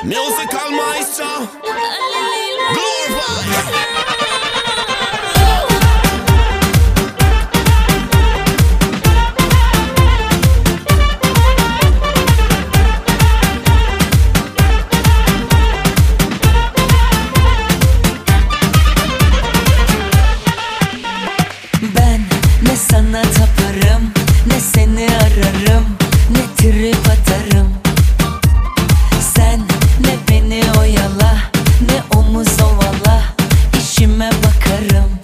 Musical maestro Glorify. Ben ne sana taparım, ne seni ararım, ne trip atarım. Sen ne beni oyala, ne omuz ovala, işime bakarım.